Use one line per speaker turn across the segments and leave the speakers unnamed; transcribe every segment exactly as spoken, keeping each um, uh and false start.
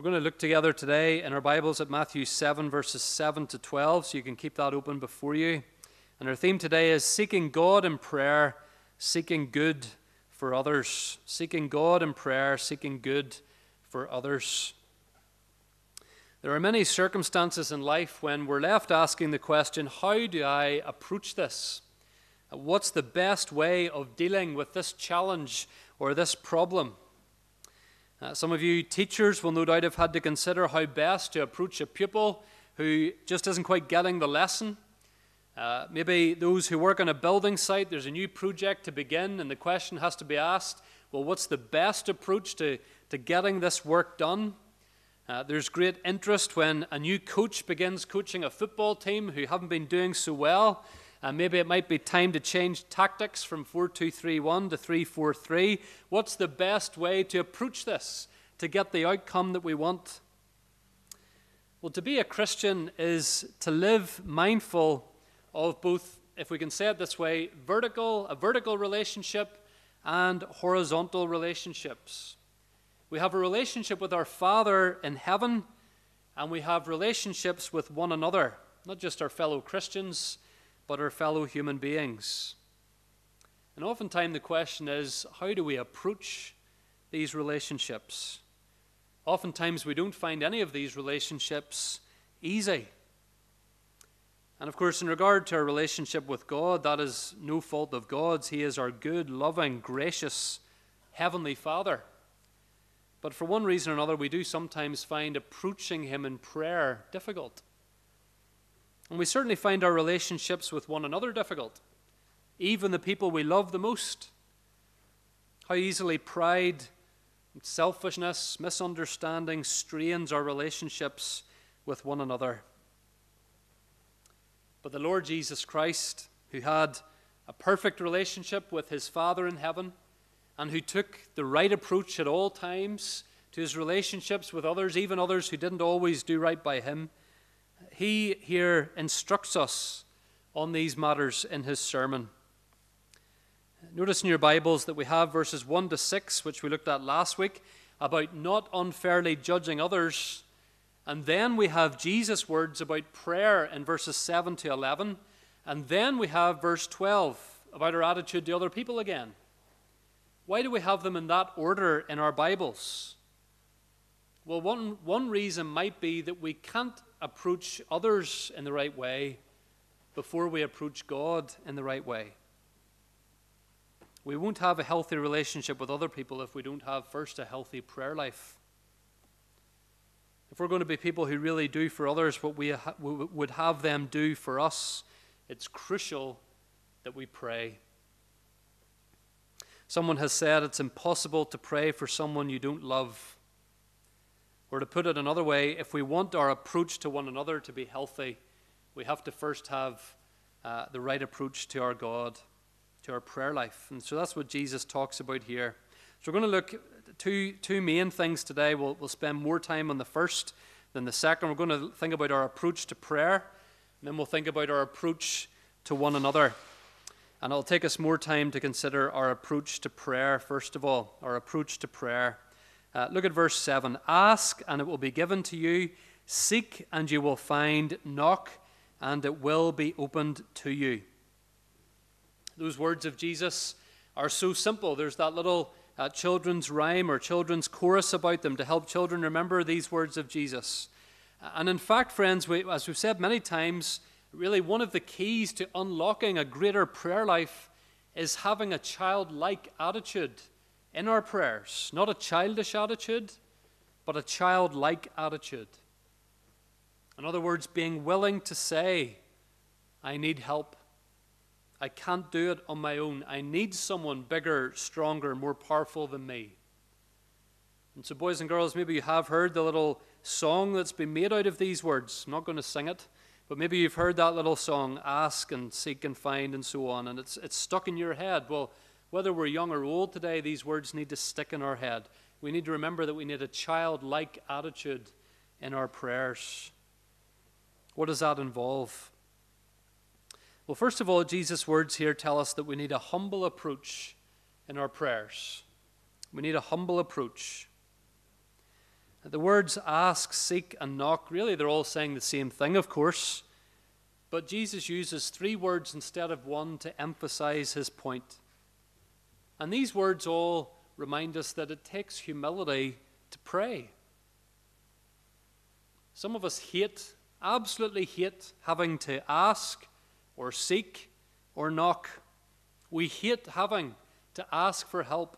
We're going to look together today in our Bibles at Matthew seven, verses seven to twelve, so you can keep that open before you. And our theme today is seeking God in prayer, seeking good for others. Seeking God in prayer, seeking good for others. There are many circumstances in life when we're left asking the question, how do I approach this? What's the best way of dealing with this challenge or this problem? Uh, some of you teachers will no doubt have had to consider how best to approach a pupil who just isn't quite getting the lesson. Uh, maybe those who work on a building site, there's a new project to begin, and the question has to be asked, well, what's the best approach to, to getting this work done? Uh, there's great interest when a new coach begins coaching a football team who haven't been doing so well. Uh, maybe it might be time to change tactics from four two three one to three four three. What's the best way to approach this to get the outcome that we want? Well, to be a Christian is to live mindful of both, if we can say it this way, vertical, a vertical relationship and horizontal relationships. We have a relationship with our Father in heaven, and we have relationships with one another, not just our fellow Christians, but our fellow human beings. And oftentimes the question is, how do we approach these relationships? Oftentimes we don't find any of these relationships easy. And of course, in regard to our relationship with God, that is no fault of God's. He is our good, loving, gracious, heavenly Father. But for one reason or another, we do sometimes find approaching Him in prayer difficult. And we certainly find our relationships with one another difficult, even the people we love the most. How easily pride, selfishness, misunderstanding strains our relationships with one another. But the Lord Jesus Christ, who had a perfect relationship with His Father in heaven, and who took the right approach at all times to His relationships with others, even others who didn't always do right by Him, He here instructs us on these matters in His sermon. Notice in your Bibles that we have verses one to six, which we looked at last week, about not unfairly judging others. And then we have Jesus' words about prayer in verses seven to eleven. And then we have verse twelve about our attitude to other people again. Why do we have them in that order in our Bibles? Well, one, one reason might be that we can't approach others in the right way before we approach God in the right way. We won't have a healthy relationship with other people if we don't have first a healthy prayer life. If we're going to be people who really do for others what we ha- would have them do for us, it's crucial that we pray. Someone has said it's impossible to pray for someone you don't love. Or to put it another way, if we want our approach to one another to be healthy, we have to first have uh, the right approach to our God, to our prayer life. And so that's what Jesus talks about here. So we're going to look at two, two main things today. We'll, we'll spend more time on the first than the second. We're going to think about our approach to prayer, and then we'll think about our approach to one another. And it'll take us more time to consider our approach to prayer, first of all, our approach to prayer. Uh, look at verse seven. Ask, and it will be given to you. Seek, and you will find. Knock, and it will be opened to you. Those words of Jesus are so simple. There's that little uh, children's rhyme or children's chorus about them to help children remember these words of Jesus. And in fact, friends, we, as we've said many times, really one of the keys to unlocking a greater prayer life is having a childlike attitude in our prayers. Not a childish attitude, but a childlike attitude. In other words, being willing to say, I need help. I can't do it on my own. I need someone bigger, stronger, more powerful than me. And so, boys and girls, maybe you have heard the little song that's been made out of these words. I'm not going to sing it, but maybe you've heard that little song, ask and seek and find and so on, and it's it's stuck in your head. Well, whether we're young or old today, these words need to stick in our head. We need to remember that we need a childlike attitude in our prayers. What does that involve? Well, first of all, Jesus' words here tell us that we need a humble approach in our prayers. We need a humble approach. The words ask, seek, and knock, really they're all saying the same thing, of course. But Jesus uses three words instead of one to emphasize his point. And these words all remind us that it takes humility to pray. Some of us hate, absolutely hate, having to ask or seek or knock. We hate having to ask for help.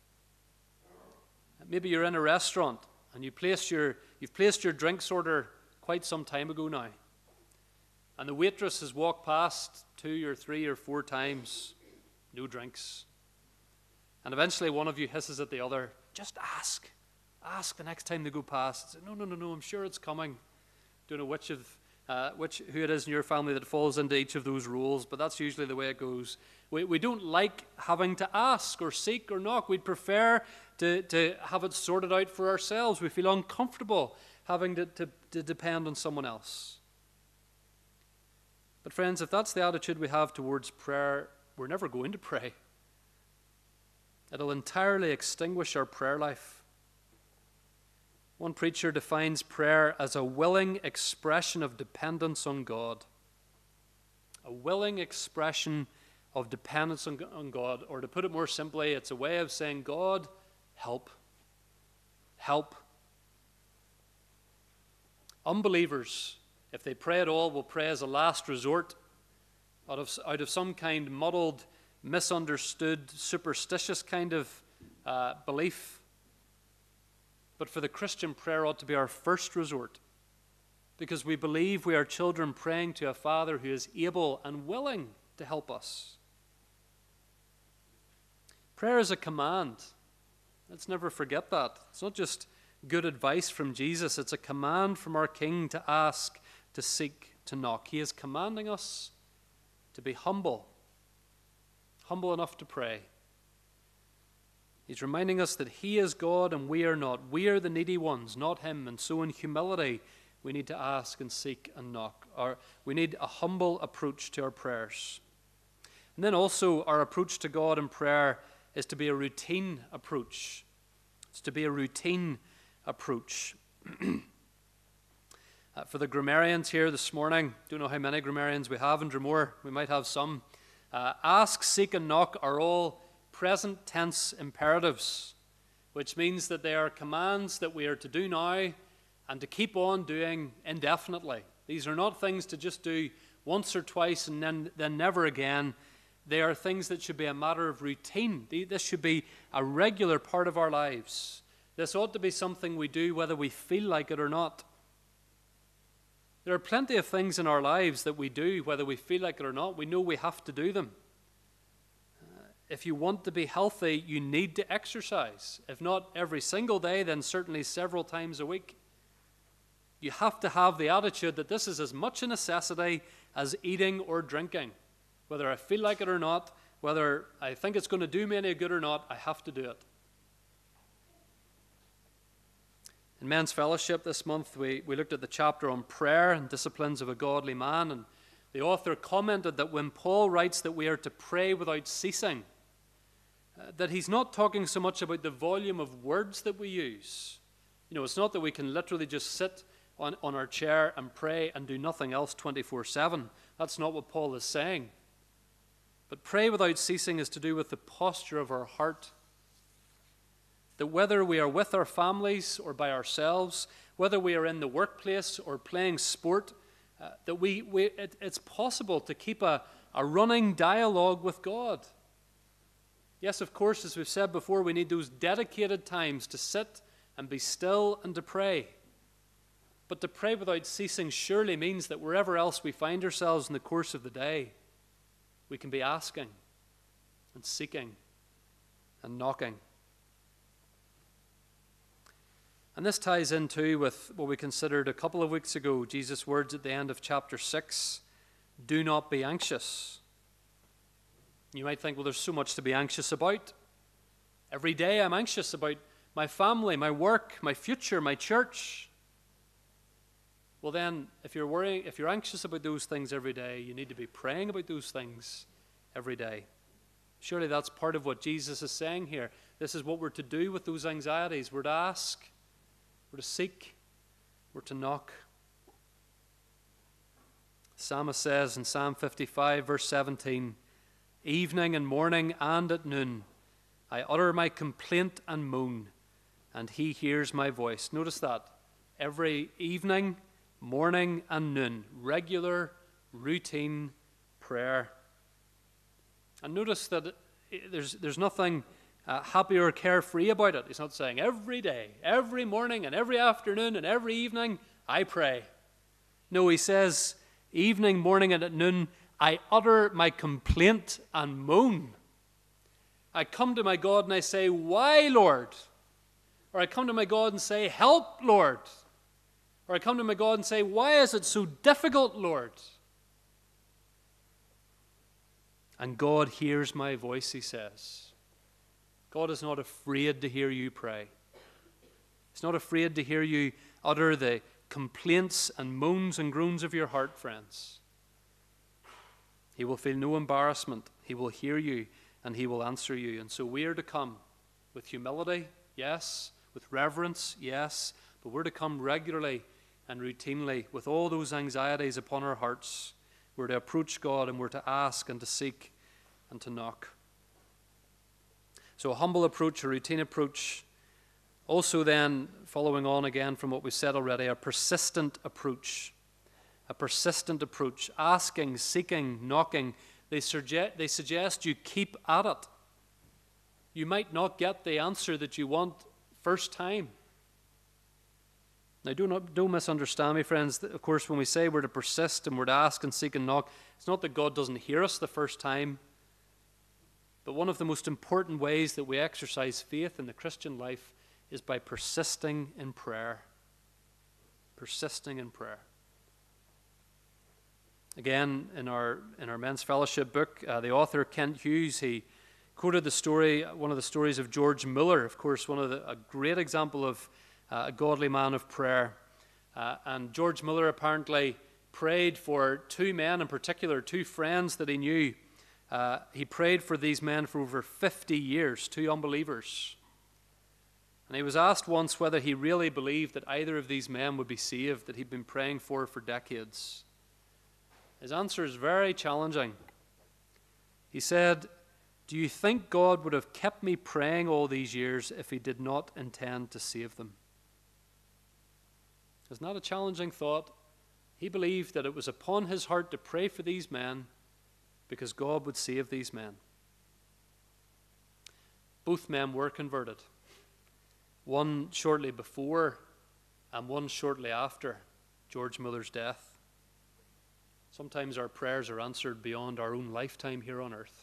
Maybe you're in a restaurant and you placed your, you've placed your drinks order quite some time ago now. And the waitress has walked past two or three or four times, no drinks. And eventually one of you hisses at the other, just ask. Ask the next time they go past. Say, no, no, no, no, I'm sure it's coming. Don't know which of, uh, which, who it is in your family that falls into each of those rules, but that's usually the way it goes. We, we don't like having to ask or seek or knock. We'd prefer to, to have it sorted out for ourselves. We feel uncomfortable having to, to, to depend on someone else. But friends, if that's the attitude we have towards prayer, we're never going to pray. It'll entirely extinguish our prayer life. One preacher defines prayer as a willing expression of dependence on God. A willing expression of dependence on, on God. Or to put it more simply, it's a way of saying, God, help. Help. Unbelievers, if they pray at all, will pray as a last resort out of, out of some kind muddled, misunderstood, superstitious kind of uh, belief. But for the Christian, prayer ought to be our first resort, because we believe we are children praying to a Father who is able and willing to help us. Prayer is a command. Let's never forget that. It's not just good advice from Jesus. It's a command from our King to ask, to seek, to knock. He is commanding us to be humble, humble enough to pray. He's reminding us that he is God and we are not. We are the needy ones, not him. And so in humility, we need to ask and seek and knock. Our, we need a humble approach to our prayers. And then also our approach to God in prayer is to be a routine approach. It's to be a routine approach. uh, for the grammarians here this morning, don't know how many grammarians we have in Drumore. We might have some. Uh, ask, seek, and knock are all present tense imperatives, which means that they are commands that we are to do now and to keep on doing indefinitely. These are not things to just do once or twice and then, then never again. They are things that should be a matter of routine. This should be a regular part of our lives. This ought to be something we do whether we feel like it or not. There are plenty of things in our lives that we do whether we feel like it or not. We know we have to do them. If you want to be healthy, you need to exercise. If not every single day, then certainly several times a week. You have to have the attitude that this is as much a necessity as eating or drinking. Whether I feel like it or not, whether I think it's going to do me any good or not, I have to do it. In Men's Fellowship this month, we, we looked at the chapter on prayer and disciplines of a godly man, and the author commented that when Paul writes that we are to pray without ceasing, uh, that he's not talking so much about the volume of words that we use. You know, it's not that we can literally just sit on, on our chair and pray and do nothing else twenty-four seven. That's not what Paul is saying. But pray without ceasing is to do with the posture of our heart. That whether we are with our families or by ourselves, whether we are in the workplace or playing sport, uh, that we, we it, it's possible to keep a, a running dialogue with God. Yes, of course, as we've said before, we need those dedicated times to sit and be still and to pray. But to pray without ceasing surely means that wherever else we find ourselves in the course of the day, we can be asking and seeking and knocking. And this ties in too with what we considered a couple of weeks ago, Jesus' words at the end of chapter six, do not be anxious. You might think, well, there's so much to be anxious about. Every day I'm anxious about my family, my work, my future, my church. Well then, if you're worrying, if you're anxious about those things every day, you need to be praying about those things every day. Surely that's part of what Jesus is saying here. This is what we're to do with those anxieties. We're to ask. We're to seek. We're to knock. The psalmist says in Psalm fifty-five, verse seventeen, evening and morning and at noon, I utter my complaint and moan, and he hears my voice. Notice that. Every evening, morning, and noon. Regular, routine prayer. And notice that there's, there's nothing uh, happy or carefree about it. He's not saying every day, every morning, and every afternoon, and every evening, I pray. No, he says, evening, morning, and at noon, I utter my complaint and moan. I come to my God and I say, why, Lord? Or I come to my God and say, help, Lord. Or I come to my God and say, why is it so difficult, Lord? And God hears my voice, he says. God is not afraid to hear you pray. He's not afraid to hear you utter the complaints and moans and groans of your heart, friends. He will feel no embarrassment. He will hear you and he will answer you. And so we are to come with humility, yes, with reverence, yes, but we're to come regularly and routinely with all those anxieties upon our hearts. We're to approach God and we're to ask and to seek and to knock. So a humble approach, a routine approach. Also then, following on again from what we said already, a persistent approach. A persistent approach. Asking, seeking, knocking. They suggest, they suggest you keep at it. You might not get the answer that you want first time. Now, do not, don't misunderstand me, friends. Of course, when we say we're to persist and we're to ask and seek and knock, it's not that God doesn't hear us the first time. But one of the most important ways that we exercise faith in the Christian life is by persisting in prayer. Persisting in prayer. Again, in our in our men's fellowship book, uh, the author Kent Hughes, he quoted the story, one of the stories of George Muller, of course, one of the, a great example of uh, a godly man of prayer. Uh, and George Muller apparently prayed for two men in particular, two friends that he knew. Uh, he prayed for these men for over fifty years, two unbelievers. And he was asked once whether he really believed that either of these men would be saved that he'd been praying for for decades. His answer is very challenging. He said, do you think God would have kept me praying all these years if he did not intend to save them? Isn't that a challenging thought? He believed that it was upon his heart to pray for these men because God would save these men. Both men were converted. One shortly before and one shortly after George Muller's death. Sometimes our prayers are answered beyond our own lifetime here on earth.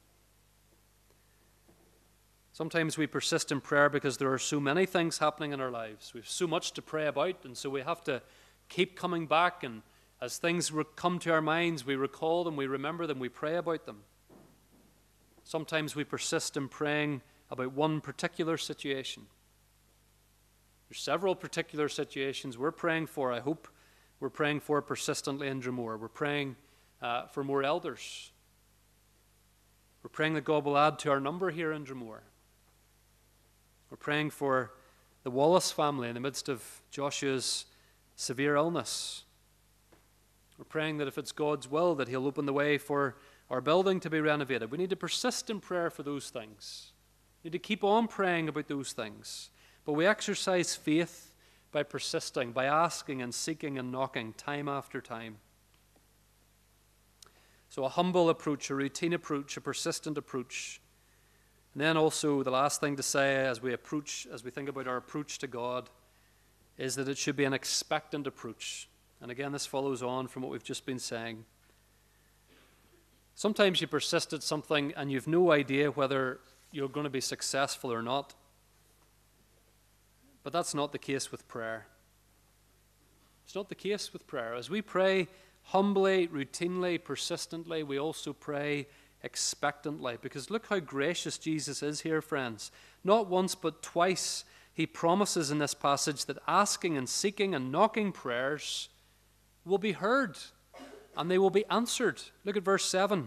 Sometimes we persist in prayer because there are so many things happening in our lives. We have so much to pray about, and so we have to keep coming back, and as things come to our minds, we recall them, we remember them, we pray about them. Sometimes we persist in praying about one particular situation. There's several particular situations we're praying for. I hope we're praying for persistently in Drumore. We're praying uh, for more elders. We're praying that God will add to our number here in Drumore. We're praying for the Wallace family in the midst of Joshua's severe illness. We're praying that if it's God's will, that he'll open the way for our building to be renovated. We need to persist in prayer for those things. We need to keep on praying about those things. But we exercise faith by persisting, by asking and seeking and knocking time after time. So a humble approach, a routine approach, a persistent approach. And then also the last thing to say as we approach, as we think about our approach to God, is that it should be an expectant approach. And again, this follows on from what we've just been saying. Sometimes you persist at something and you've no idea whether you're going to be successful or not. But that's not the case with prayer. It's not the case with prayer. As we pray humbly, routinely, persistently, we also pray expectantly. Because look how gracious Jesus is here, friends. Not once, but twice, he promises in this passage that asking and seeking and knocking prayers will be heard and they will be answered. Look at verse seven.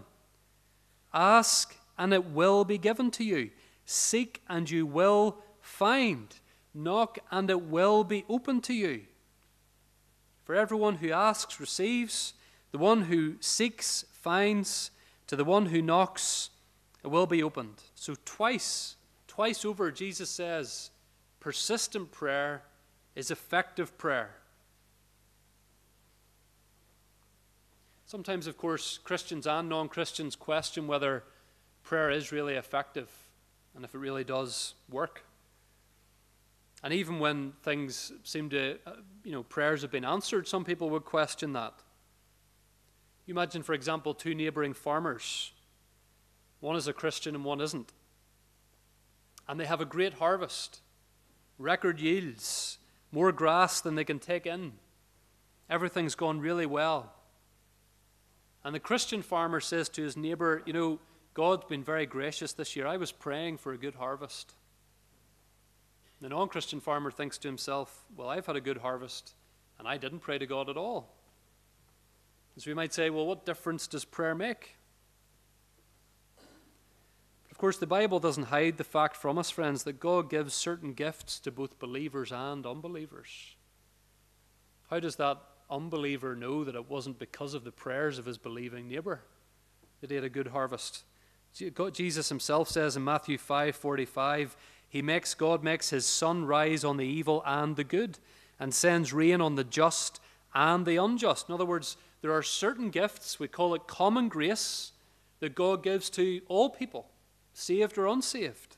Ask and it will be given to you. Seek and you will find. Knock, and it will be open to you. For everyone who asks receives, the one who seeks finds, to the one who knocks it will be opened. So twice, twice over, Jesus says, persistent prayer is effective prayer. Sometimes, of course, Christians and non-Christians question whether prayer is really effective and if it really does work. And even when things seem to, uh, you know, prayers have been answered, some people would question that. You imagine, for example, two neighboring farmers. One is a Christian and one isn't. And they have a great harvest, record yields, more grass than they can take in. Everything's gone really well. And the Christian farmer says to his neighbor, you know, God's been very gracious this year. I was praying for a good harvest. The non-Christian farmer thinks to himself, well, I've had a good harvest, and I didn't pray to God at all. And so we might say, well, what difference does prayer make? But of course, the Bible doesn't hide the fact from us, friends, that God gives certain gifts to both believers and unbelievers. How does that unbeliever know that it wasn't because of the prayers of his believing neighbor that he had a good harvest? Jesus himself says in Matthew five forty-five, He makes, God makes his sun rise on the evil and the good, and sends rain on the just and the unjust. In other words, there are certain gifts, we call it common grace, that God gives to all people, saved or unsaved.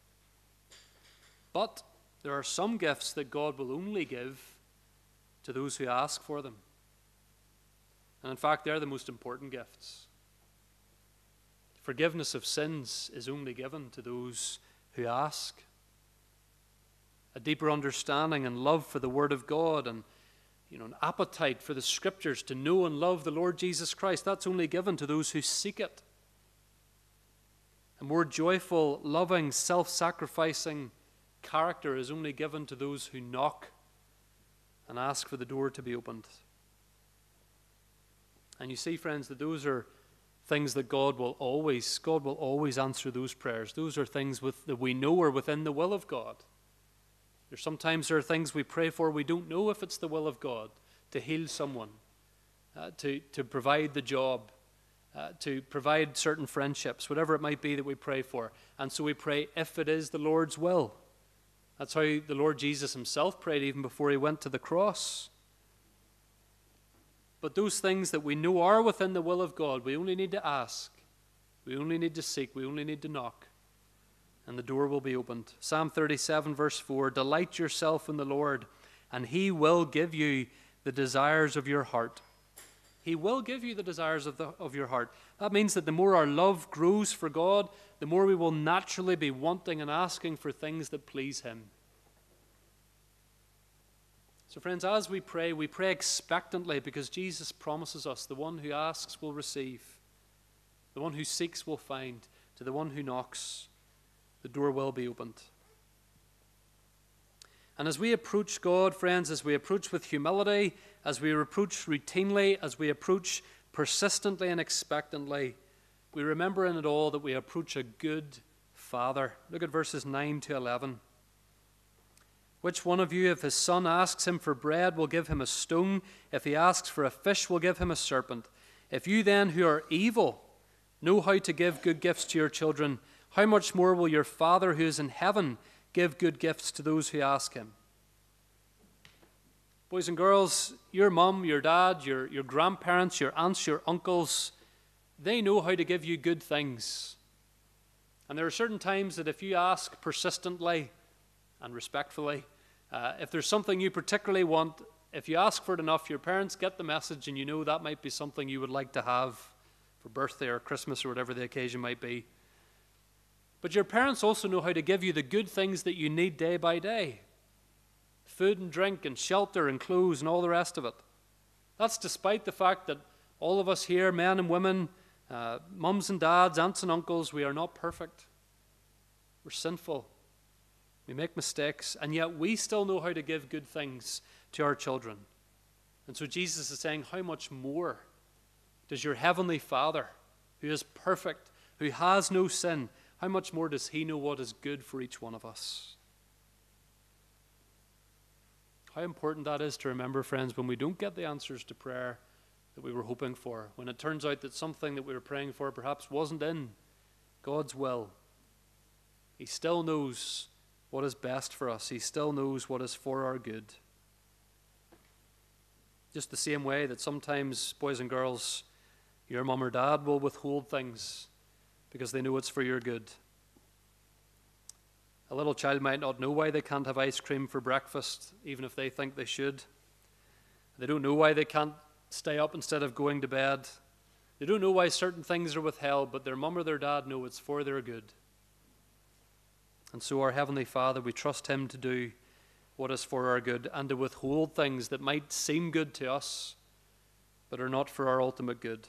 But there are some gifts that God will only give to those who ask for them. And in fact, they're the most important gifts. Forgiveness of sins is only given to those who ask. A deeper understanding and love for the Word of God, and you know, an appetite for the Scriptures to know and love the Lord Jesus Christ, that's only given to those who seek it. A more joyful, loving, self-sacrificing character is only given to those who knock and ask for the door to be opened. And you see, friends, that those are things that God will always, God will always answer those prayers. Those are things with, that we know are within the will of God. There's sometimes there are things we pray for we don't know if it's the will of God to heal someone, uh, to, to provide the job, uh, to provide certain friendships, whatever it might be that we pray for. And so we pray if it is the Lord's will. That's how the Lord Jesus himself prayed even before he went to the cross. But those things that we know are within the will of God, we only need to ask. We only need to seek. We only need to knock. And the door will be opened. Psalm thirty-seven verse four, delight yourself in the Lord, and he will give you the desires of your heart. He will give you the desires of, the, of your heart. That means that the more our love grows for God, the more we will naturally be wanting and asking for things that please him. So friends, as we pray, we pray expectantly because Jesus promises us the one who asks will receive. The one who seeks will find. To the one who knocks, the door will be opened. And as we approach God, friends, as we approach with humility, as we approach routinely, as we approach persistently and expectantly, we remember in it all that we approach a good Father. Look at verses nine to eleven. Which one of you, if his son asks him for bread, will give him a stone? If he asks for a fish, will give him a serpent? If you then, who are evil, know how to give good gifts to your children, how much more will your Father who is in heaven give good gifts to those who ask him? Boys and girls, your mum, your dad, your, your grandparents, your aunts, your uncles, they know how to give you good things. And there are certain times that if you ask persistently and respectfully, uh, if there's something you particularly want, if you ask for it enough, your parents get the message and you know that might be something you would like to have for birthday or Christmas or whatever the occasion might be. But your parents also know how to give you the good things that you need day by day. Food and drink and shelter and clothes and all the rest of it. That's despite the fact that all of us here, men and women, uh, mums and dads, aunts and uncles, we are not perfect. We're sinful. We make mistakes, and yet we still know how to give good things to our children. And so Jesus is saying, how much more does your heavenly Father, who is perfect, who has no sin, how much more does he know what is good for each one of us? How important that is to remember, friends, when we don't get the answers to prayer that we were hoping for, when it turns out that something that we were praying for perhaps wasn't in God's will. He still knows what is best for us. He still knows what is for our good. Just the same way that sometimes, boys and girls, your mum or dad will withhold things because they know it's for your good. A little child might not know why they can't have ice cream for breakfast, even if they think they should. They don't know why they can't stay up instead of going to bed. They don't know why certain things are withheld, but their mum or their dad know it's for their good. And so our Heavenly Father, we trust Him to do what is for our good and to withhold things that might seem good to us, but are not for our ultimate good.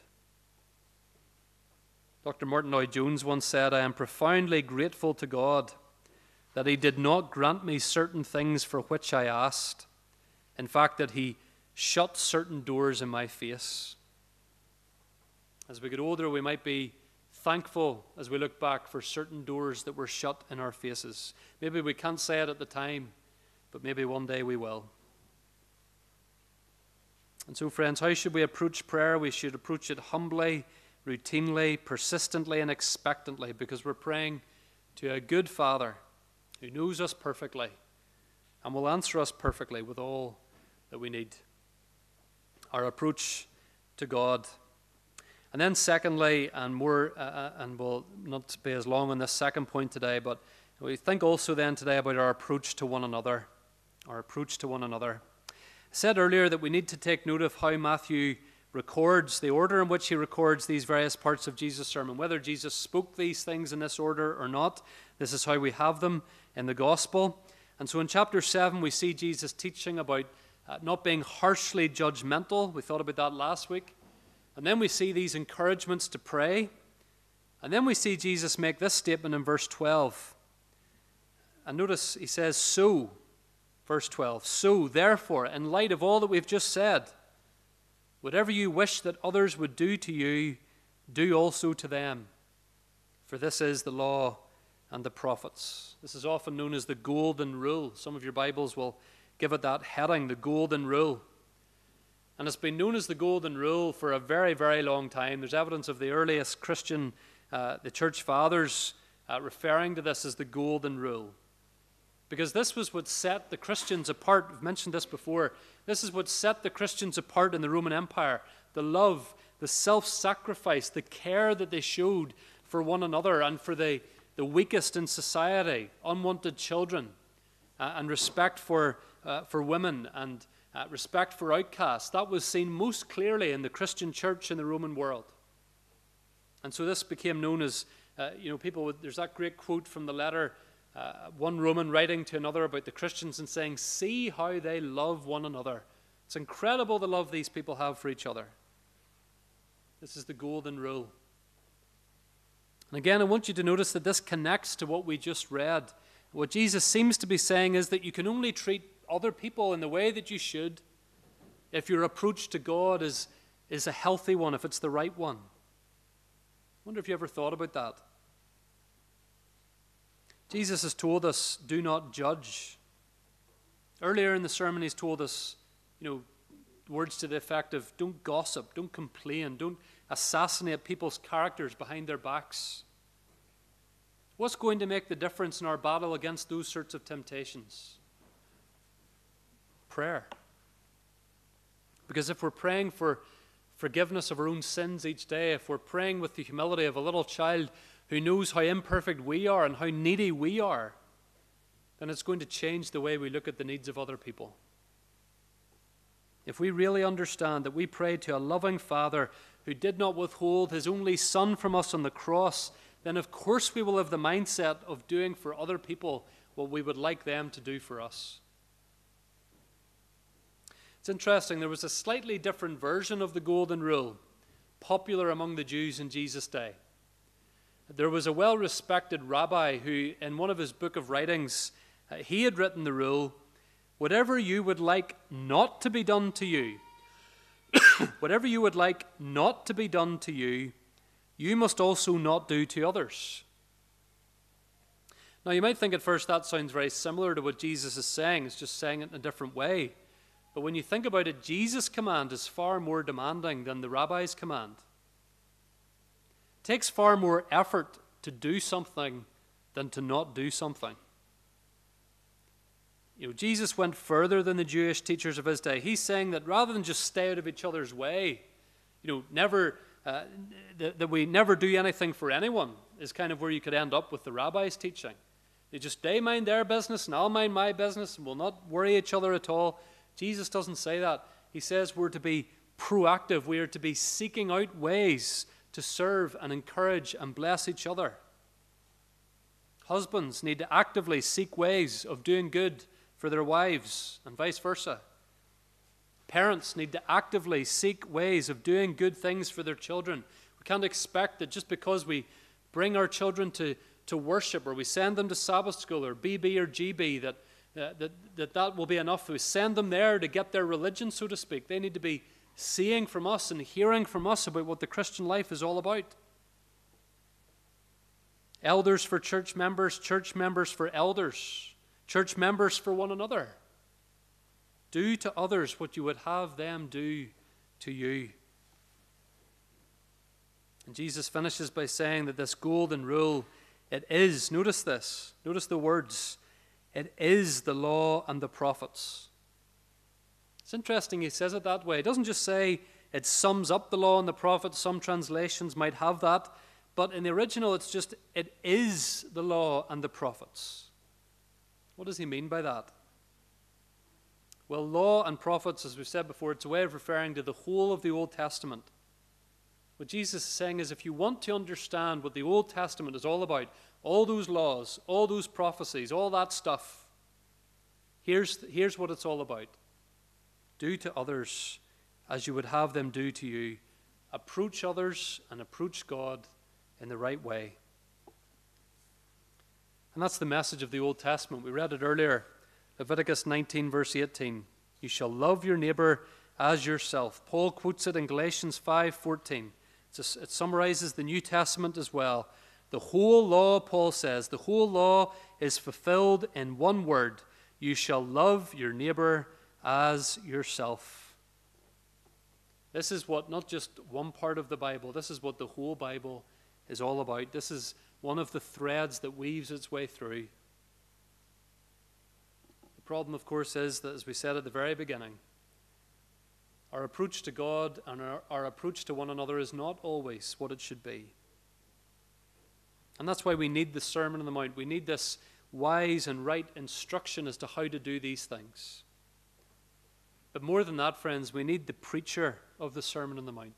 Doctor Martin Lloyd-Jones once said, "I am profoundly grateful to God that He did not grant me certain things for which I asked. In fact, that He shut certain doors in my face." As we get older, we might be thankful as we look back for certain doors that were shut in our faces. Maybe we can't say it at the time, but maybe one day we will. And so, friends, how should we approach prayer? We should approach it humbly, routinely, persistently, and expectantly, because we're praying to a good Father who knows us perfectly and will answer us perfectly with all that we need. Our approach to God. And then secondly, and more, uh, and we'll not be as long on this second point today, but we think also then today about our approach to one another. Our approach to one another. I said earlier that we need to take note of how Matthew records, the order in which he records these various parts of Jesus' sermon. Whether Jesus spoke these things in this order or not, this is how we have them in the gospel. And so in chapter seven, we see Jesus teaching about uh, not being harshly judgmental. We thought about that last week. And then we see these encouragements to pray. And then we see Jesus make this statement in verse twelve. And notice he says, so, verse twelve, so therefore, in light of all that we've just said, whatever you wish that others would do to you, do also to them. For this is the law and the prophets. This is often known as the golden rule. Some of your Bibles will give it that heading, the golden rule. And it's been known as the golden rule for a very, very long time. There's evidence of the earliest Christian, uh, the church fathers, uh, referring to this as the golden rule. Because this was what set the Christians apart. We've mentioned this before. This is what set the Christians apart in the Roman Empire. The love, the self-sacrifice, the care that they showed for one another and for the, the weakest in society, unwanted children, uh, and respect for, uh, for women and Uh, respect for outcasts. That was seen most clearly in the Christian church in the Roman world. And so this became known as, uh, you know, people would, there's that great quote from the letter, uh, one Roman writing to another about the Christians and saying, see how they love one another. It's incredible the love these people have for each other. This is the golden rule. And again, I want you to notice that this connects to what we just read. What Jesus seems to be saying is that you can only treat other people in the way that you should if your approach to God is, is a healthy one, if it's the right one. I wonder if you ever thought about that. Jesus has told us, do not judge. Earlier in the sermon, he's told us, you know, words to the effect of don't gossip, don't complain, don't assassinate people's characters behind their backs. What's going to make the difference in our battle against those sorts of temptations? Prayer. Because if we're praying for forgiveness of our own sins each day, if we're praying with the humility of a little child who knows how imperfect we are and how needy we are, then it's going to change the way we look at the needs of other people. If we really understand that we pray to a loving Father who did not withhold his only Son from us on the cross, then of course we will have the mindset of doing for other people what we would like them to do for us. It's interesting, there was a slightly different version of the golden rule popular among the Jews in Jesus' day. There was a well-respected rabbi who, in one of his book of writings, uh, he had written the rule, whatever you would like not to be done to you, whatever you would like not to be done to you, you must also not do to others. Now, you might think at first that sounds very similar to what Jesus is saying. It's just saying it in a different way. But when you think about it, Jesus' command is far more demanding than the rabbi's command. It takes far more effort to do something than to not do something. You know, Jesus went further than the Jewish teachers of his day. He's saying that rather than just stay out of each other's way, you know, never uh, that, that we never do anything for anyone is kind of where you could end up with the rabbi's teaching. They just, they mind their business and I'll mind my business and we'll not worry each other at all. Jesus doesn't say that. He says we're to be proactive. We are to be seeking out ways to serve and encourage and bless each other. Husbands need to actively seek ways of doing good for their wives and vice versa. Parents need to actively seek ways of doing good things for their children. We can't expect that just because we bring our children to to worship, or we send them to Sabbath school, or B B or G B, that, uh, that, that that will be enough. We send them there to get their religion, so to speak. They need to be seeing from us and hearing from us about what the Christian life is all about. Elders for church members, church members for elders, church members for one another. Do to others what you would have them do to you. And Jesus finishes by saying that this golden rule, it is, notice this, notice the words, it is the law and the prophets. It's interesting he says it that way. He doesn't just say it sums up the law and the prophets. Some translations might have that. But in the original, it's just, it is the law and the prophets. What does he mean by that? Well, law and prophets, as we've said before, it's a way of referring to the whole of the Old Testament. What Jesus is saying is, if you want to understand what the Old Testament is all about, all those laws, all those prophecies, all that stuff, here's, here's what it's all about. Do to others as you would have them do to you. Approach others and approach God in the right way. And that's the message of the Old Testament. We read it earlier, Leviticus nineteen, verse eighteen. You shall love your neighbor as yourself. Paul quotes it in Galatians five fourteen. It summarizes the New Testament as well. The whole law, Paul says, the whole law is fulfilled in one word. You shall love your neighbor as yourself. This is what, not just one part of the Bible, this is what the whole Bible is all about. This is one of the threads that weaves its way through. The problem, of course, is that, as we said at the very beginning, our approach to God and our, our approach to one another is not always what it should be. And that's why we need the Sermon on the Mount. We need this wise and right instruction as to how to do these things. But more than that, friends, we need the preacher of the Sermon on the Mount.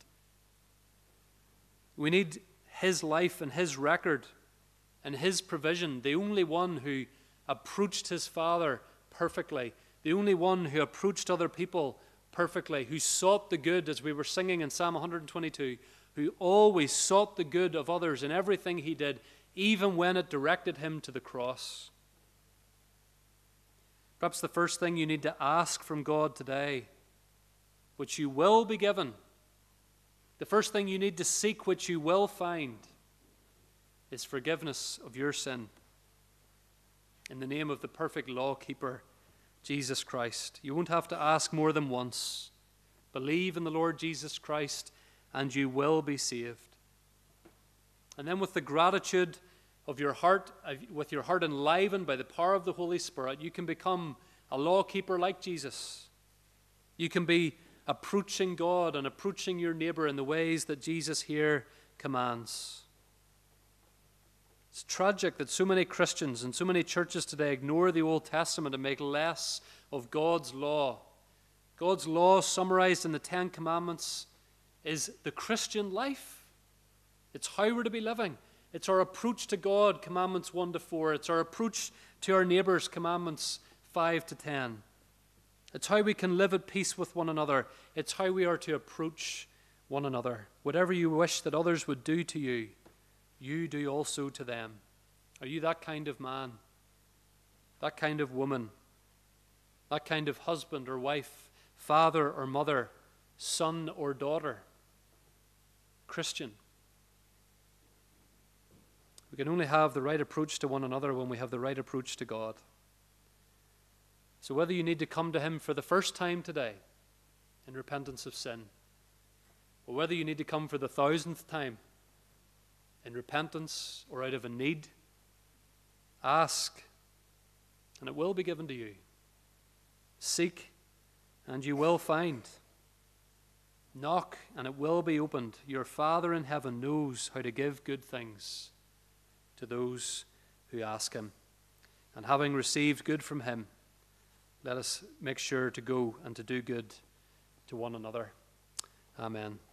We need his life and his record and his provision, the only one who approached his Father perfectly, the only one who approached other people perfectly, who sought the good, as we were singing in Psalm one twenty-two, who always sought the good of others in everything he did, even when it directed him to the cross. Perhaps the first thing you need to ask from God today, which you will be given, the first thing you need to seek, which you will find, is forgiveness of your sin in the name of the perfect law keeper, Jesus Christ. You won't have to ask more than once. Believe in the Lord Jesus Christ and you will be saved. And then with the gratitude of your heart, with your heart enlivened by the power of the Holy Spirit, you can become a law keeper like Jesus. You can be approaching God and approaching your neighbor in the ways that Jesus here commands. It's tragic that so many Christians and so many churches today ignore the Old Testament and make less of God's law. God's law, summarized in the Ten Commandments, is the Christian life. It's how we're to be living. It's our approach to God, Commandments one to four. It's our approach to our neighbors, Commandments five to ten. It's how we can live at peace with one another. It's how we are to approach one another. Whatever you wish that others would do to you, you do also to them. Are you that kind of man? That kind of woman? That kind of husband or wife? Father or mother? Son or daughter? Christian? We can only have the right approach to one another when we have the right approach to God. So whether you need to come to him for the first time today in repentance of sin, or whether you need to come for the thousandth time in repentance or out of a need, ask, and it will be given to you. Seek, and you will find. Knock, and it will be opened. Your Father in heaven knows how to give good things to those who ask him. And having received good from him, let us make sure to go and to do good to one another. Amen.